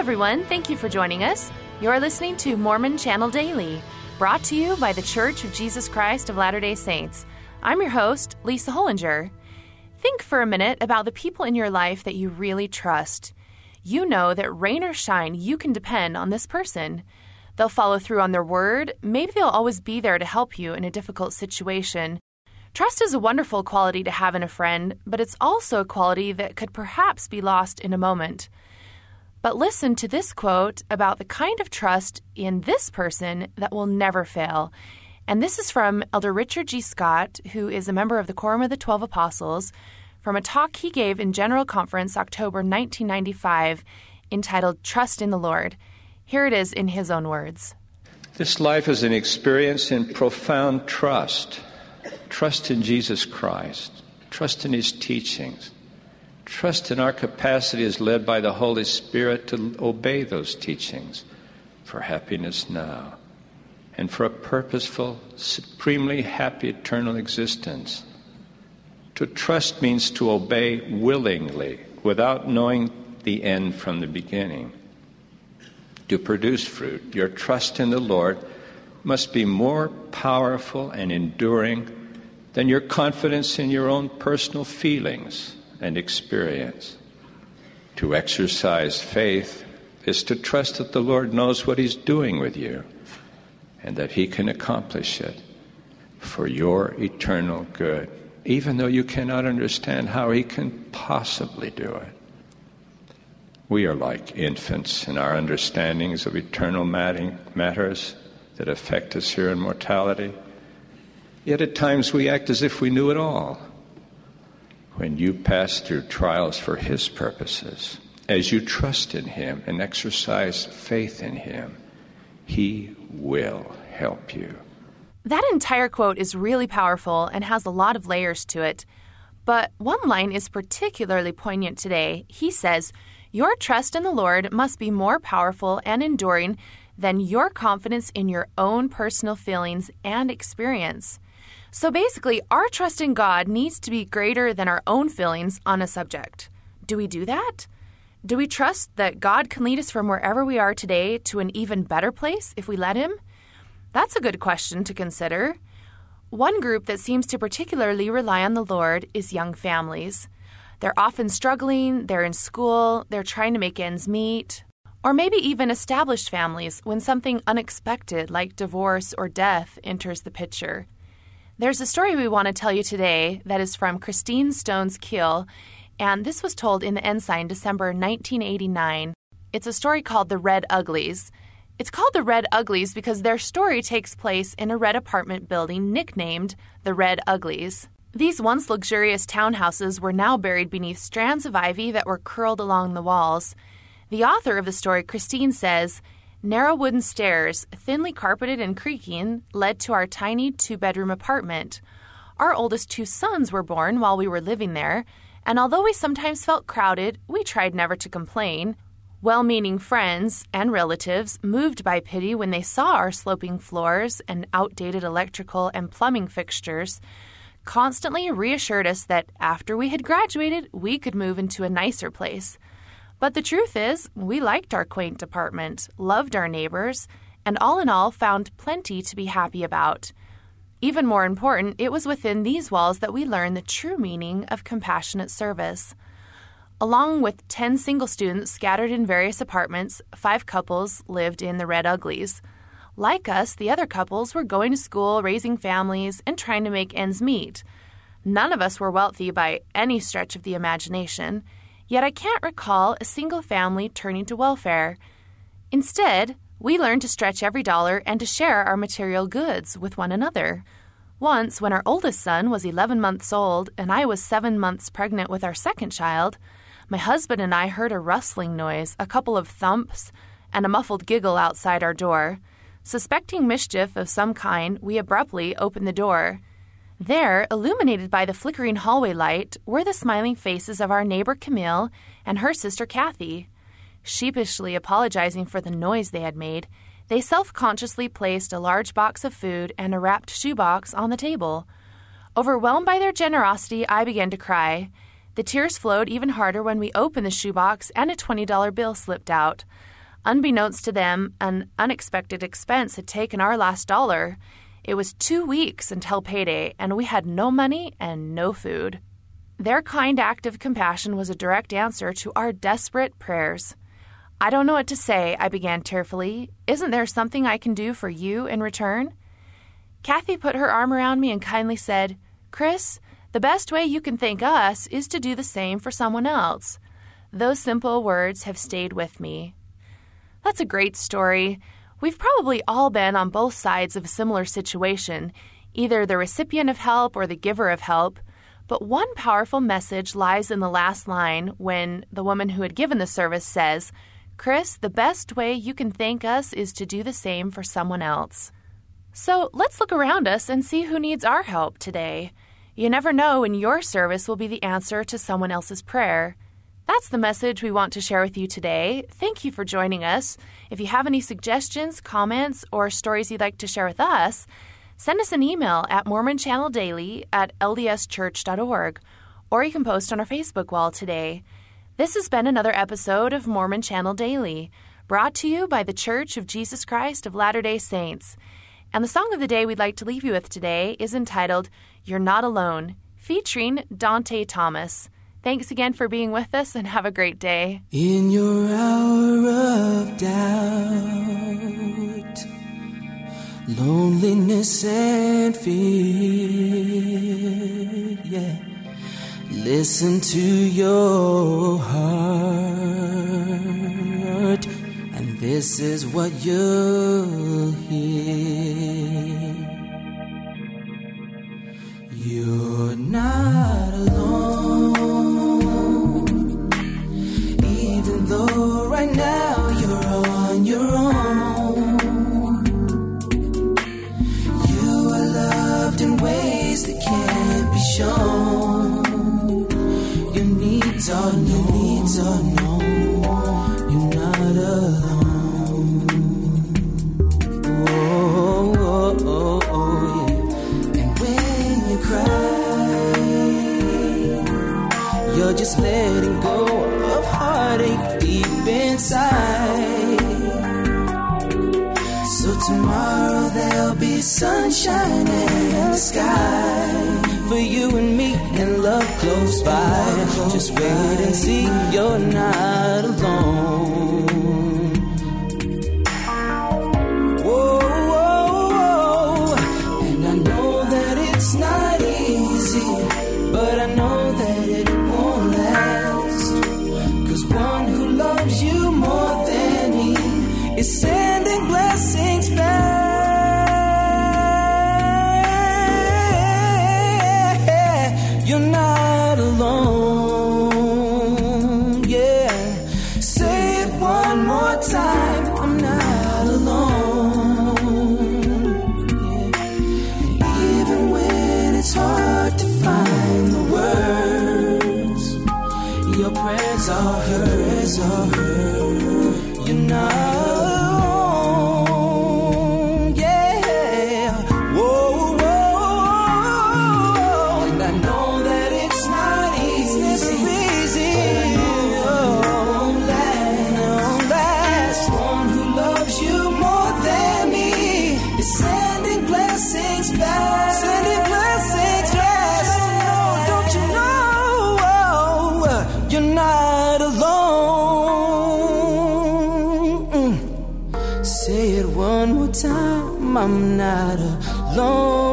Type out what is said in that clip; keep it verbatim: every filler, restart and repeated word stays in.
everyone. Thank you for joining us. You're listening to Mormon Channel Daily, brought to you by The Church of Jesus Christ of Latter-day Saints. I'm your host, Lisa Hollinger. Think for a minute about the people in your life that you really trust. You know that rain or shine, you can depend on this person. They'll follow through on their word. Maybe they'll always be there to help you in a difficult situation. Trust is a wonderful quality to have in a friend, but it's also a quality that could perhaps be lost in a moment. But listen to this quote about the kind of trust in this person that will never fail. And this is from Elder Richard G. Scott, who is a member of the Quorum of the Twelve Apostles, from a talk he gave in General Conference October nineteen ninety-five entitled Trust in the Lord. Here it is in his own words. This life is an experience in profound trust. Trust in Jesus Christ. Trust in His teachings. Trust in our capacity as led by the Holy Spirit to obey those teachings for happiness now and for a purposeful, supremely happy eternal existence. To trust means to obey willingly without knowing the end from the beginning. To produce fruit, your trust in the Lord must be more powerful and enduring than your confidence in your own personal feelings and experience. To exercise faith is to trust that the Lord knows what He's doing with you and that He can accomplish it for your eternal good, even though you cannot understand how He can possibly do it. We are like infants in our understandings of eternal matters that affect us here in mortality. Yet at times we act as if we knew it all. When you pass through trials for His purposes, as you trust in Him and exercise faith in Him, He will help you. That entire quote is really powerful and has a lot of layers to it. But one line is particularly poignant today. He says, "Your trust in the Lord must be more powerful and enduring than your confidence in your own personal feelings and experience." So basically, our trust in God needs to be greater than our own feelings on a subject. Do we do that? Do we trust that God can lead us from wherever we are today to an even better place if we let Him? That's a good question to consider. One group that seems to particularly rely on the Lord is young families. They're often struggling, they're in school, they're trying to make ends meet, or maybe even established families when something unexpected like divorce or death enters the picture. There's a story we want to tell you today that is from Christine Stone's Keel, and this was told in the Ensign December nineteen eighty-nine. It's a story called The Red Uglies. It's called The Red Uglies because their story takes place in a red apartment building nicknamed The Red Uglies. These once luxurious townhouses were now buried beneath strands of ivy that were curled along the walls. The author of the story, Christine, says, "Narrow wooden stairs, thinly carpeted and creaking, led to our tiny two-bedroom apartment. Our oldest two sons were born while we were living there, and although we sometimes felt crowded, we tried never to complain. Well-meaning friends and relatives, moved by pity when they saw our sloping floors and outdated electrical and plumbing fixtures, constantly reassured us that after we had graduated, we could move into a nicer place. But the truth is, we liked our quaint apartment, loved our neighbors, and all in all found plenty to be happy about. Even more important, it was within these walls that we learned the true meaning of compassionate service." Along with ten single students scattered in various apartments, five couples lived in the Red Uglies. Like us, the other couples were going to school, raising families, and trying to make ends meet. None of us were wealthy by any stretch of the imagination. Yet I can't recall a single family turning to welfare. Instead, we learned to stretch every dollar and to share our material goods with one another. Once, when our oldest son was eleven months old and I was seven months pregnant with our second child, my husband and I heard a rustling noise, a couple of thumps, and a muffled giggle outside our door. Suspecting mischief of some kind, we abruptly opened the door. There, illuminated by the flickering hallway light, were the smiling faces of our neighbor Camille and her sister Kathy. Sheepishly apologizing for the noise they had made, they self-consciously placed a large box of food and a wrapped shoebox on the table. Overwhelmed by their generosity, I began to cry. The tears flowed even harder when we opened the shoebox and a twenty dollar bill slipped out. Unbeknownst to them, an unexpected expense had taken our last dollar. It was two weeks until payday, and we had no money and no food. Their kind act of compassion was a direct answer to our desperate prayers. "I don't know what to say," I began tearfully. "Isn't there something I can do for you in return?" Kathy put her arm around me and kindly said, "Chris, the best way you can thank us is to do the same for someone else." Those simple words have stayed with me. That's a great story. We've probably all been on both sides of a similar situation, either the recipient of help or the giver of help. But one powerful message lies in the last line when the woman who had given the service says, "Chris, the best way you can thank us is to do the same for someone else." So let's look around us and see who needs our help today. You never know when your service will be the answer to someone else's prayer. That's the message we want to share with you today. Thank you for joining us. If you have any suggestions, comments, or stories you'd like to share with us, send us an email at mormon channel daily at l d s church dot org, or you can post on our Facebook wall today. This has been another episode of Mormon Channel Daily, brought to you by the Church of Jesus Christ of Latter-day Saints. And the song of the day we'd like to leave you with today is entitled, "You're Not Alone," featuring Dante Thomas. Thanks again for being with us, and have a great day. In your hour of doubt, loneliness and fear, yeah, listen to your heart, and this is what you'll hear. You're not alone. Though right now you're on your own, you are loved in ways that can't be shown. Your needs are known, your needs are known. You're not alone. Oh, oh, oh, oh, yeah. And when you cry, you're just letting go of heartache deep inside. So tomorrow there'll be sunshine in the sky for you and me and love close by. Just wait and see, you're not alone. Whoa, whoa, whoa. And I know that it's not easy, but I know that it won't last. 'Cause one who loves you more than me is sending blessings back. You're not alone, yeah. Say it one more time, I'm not alone, yeah. Even when it's hard to find the words, your prayers are heard, are heard. You're not alone, yeah. Whoa, whoa. And I know that it's not easy, it's easy. But I know it won't last, won't last. One who loves you more than me is sending blessings back, sending blessings back. Don't you know, you're not alone. Mm. Say it one more time, I'm not alone.